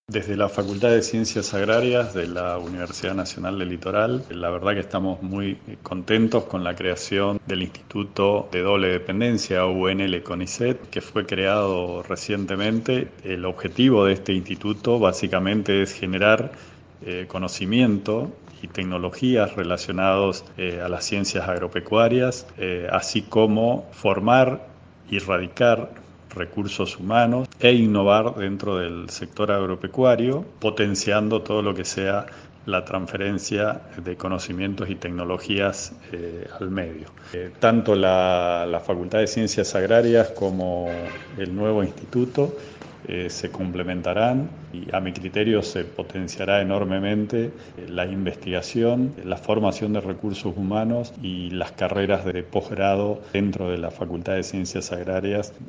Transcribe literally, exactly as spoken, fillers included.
Desde la Facultad de Ciencias Agrarias de la Universidad Nacional del Litoral, la verdad que estamos muy contentos con la creación del Instituto de Doble Dependencia, U N L CONICET, que fue creado recientemente. El objetivo de este instituto básicamente es generar eh, conocimiento y tecnologías relacionados eh, a las ciencias agropecuarias, eh, así como formar y erradicar recursos humanos e innovar dentro del sector agropecuario, potenciando todo lo que sea la transferencia de conocimientos y tecnologías eh, al medio. Eh, tanto la, la Facultad de Ciencias Agrarias como el nuevo instituto eh, se complementarán y a mi criterio se potenciará enormemente eh, la investigación, la formación de recursos humanos y las carreras de posgrado dentro de la Facultad de Ciencias Agrarias